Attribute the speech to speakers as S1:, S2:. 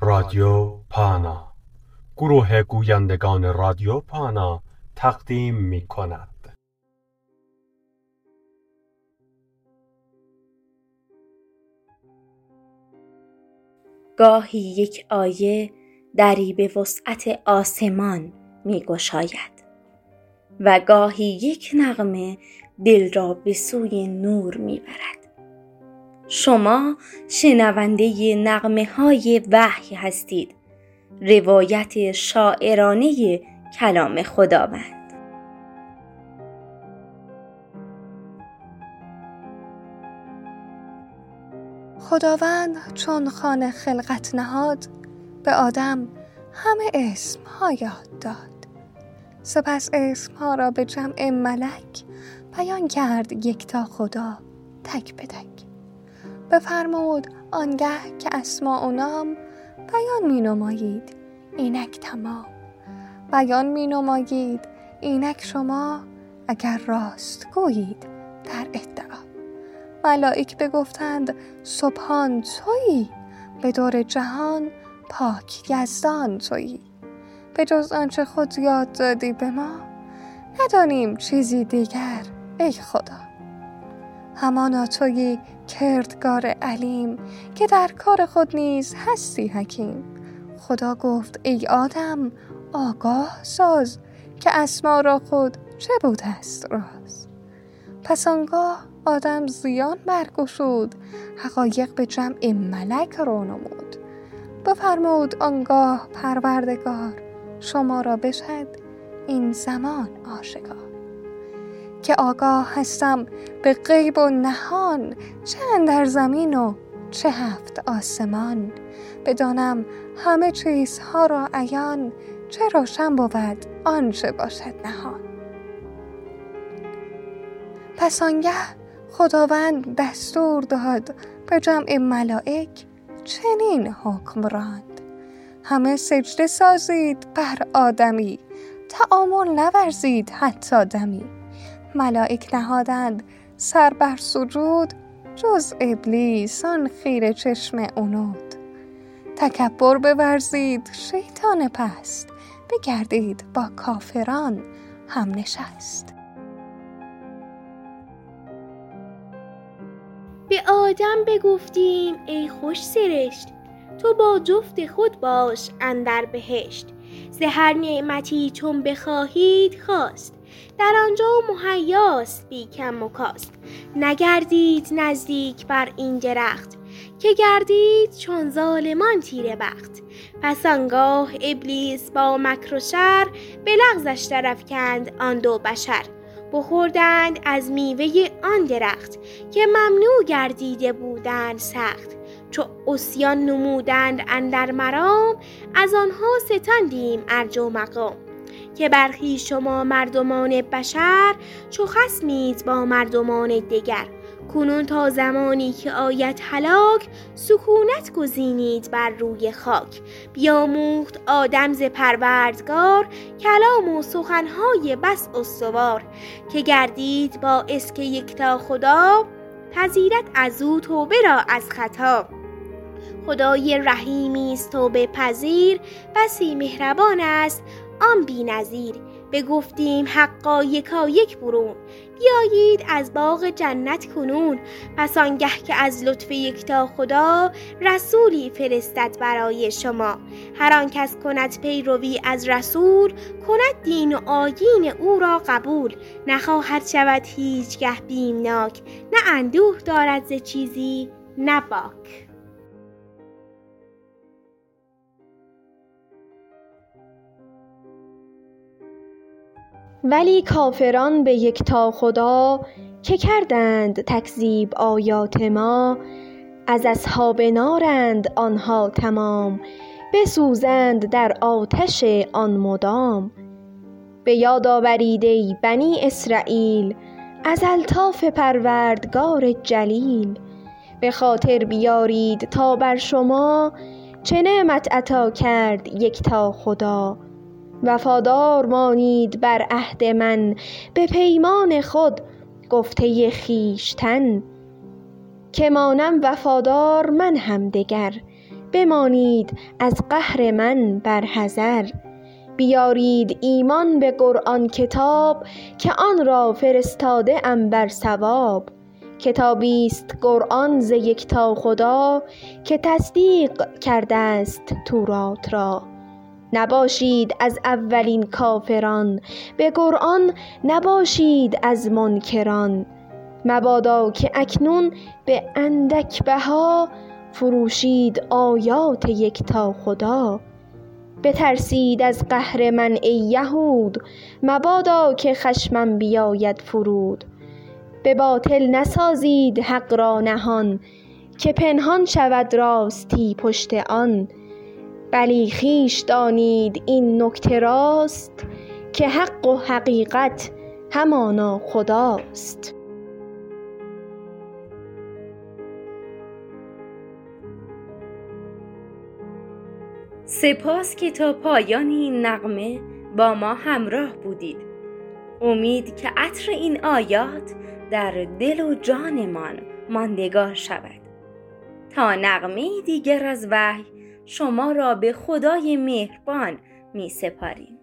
S1: رادیو پانا، گروه گویندگان رادیو پانا تقدیم می کند.
S2: گاهی یک آیه دری به وسعت آسمان می گشاید و گاهی یک نغمه دل را به سوی نور می برد. شما شنونده نغمه های وحی هستید، روایت شاعرانه کلام خداوند.
S3: خداوند چون خوان خلقت نهاد، به آدم همه اسم‌ها یاد داد. سپس اسم‌ها را به جمع ملک بیان کرد یکتا خدا تک به تک. بفرمود آنگه که اسما و نام بیان می نمایید اینک تمام. بیان می نمایید اینک شما اگر راست گویید در ادعا. ملائک بگفتند سبحان تویی، به دور جهان پاک یزدان تویی. به جز آنچه خود یاد دادی به ما، ندانیم چیزی دیگر ای خدا. همانا تویی کردگار علیم، که در کار خود نیز هستی حکیم. خدا گفت ای آدم آگاه ساز، که اسما را خود چه بود است راز. پس آنگاه آدم زیان برگشود، حقایق به جمع ملک رو نمود. بفرمود آنگاه پروردگار، شما را بشد این زمان آشکار. که آگاه هستم به غیب و نهان، چه اندر زمین و چه هفت آسمان. بدانم همه چیزها را عیان، چه روشن بود آنچه باشد نهان. پس آنگه خداوند دستور داد به جمع ملائک چنین حکم راند. همه سجده سازید بر آدمی، تأمل نورزید حتی دمی. ملائک نهادند سر بر سجود، جز ابلیس آن خیره چشم عنود. تکبر بورزید شیطان پست، بگردید با کافران هم نشست.
S4: به آدم بگفتیم ای خوش سرشت، تو با جفت خود باش اندر بهشت. ز هر نعمتی چون بخواهید خواست، در آنجا مهیاست بی کم و کاست. نگردید نزدیک بر این درخت، که گردید چون ظالمان تیره بخت. پس آنگاه ابلیس با مکر و شر، به لغزش درافکند آن دو بشر. بخوردند از میوه آن درخت، که ممنوع گردیده بودند سخت. چو عصیان نمودند اندر مرام، از آنها ستاندیم ارج و مقام. که برخی شما مردمان بشر، چو خصمید با مردمان دگر. کنون تا زمانی که آید هلاک، سکونت گزینید بر روی خاک. بیاموخت آدم ز پروردگار، کلام و سخنهای بس استوار. که گردید باعث که یکتا خدا، پذیرد از او توبه را از خطا. خدای رحیمی است توبه پذیر، بسی مهربان است آن بی نظیر. بگفتیم حقا یکایک برون، بیایید از باغ جنت کنون. پس آنگه که از لطف یکتا خدا، رسولی فرستد برای شما. هر آن کس کند پیروی از رسول، کند دین و آیین او را قبول. نخواهد شود هیچگه بیمناک، نه اندوه دارد ز چیزی نه باک.
S5: ولی کافران به یکتا خدا، که کردند تکذیب آیات ما. از اصحاب نارند آنها تمام، بسوزند در آتش آن مدام. به یاد آورید ای بنی اسرائیل، از الطاف پروردگار جلیل. به خاطر بیارید تا بر شما، چه نعمت عطا کرد یکتا خدا. وفادار مانید بر عهد من، به پیمان خود گفته خویشتن. که مانم وفادار من هم دگر، بمانید از قهر من بر حذر. بیارید ایمان به قرآن کتاب، که آن را فرستاده ام بر ثواب. کتابی است قرآن ز یکتا خدا، که تصدیق کرده است تورات را. نباشید از اولین کافران، به قرآن نباشید از منکران. مبادا که اکنون به اندک بها، فروشید آیات یکتا خدا. بترسید از قهر من ای یهود، مبادا که خشمم بیاید فرود. به باطل نسازید حق را نهان، که پنهان شود راستی پشت آن. بلی خویش دانید این نکته راست، که حق و حقیقت همانا خداست.
S2: سپاس که تا پایان این نغمه با ما همراه بودید. امید که عطر این آیات در دل و جانمان ماندگار شود. تا نغمه دیگر از وحی شما را به خدای مهربان می سپاریم.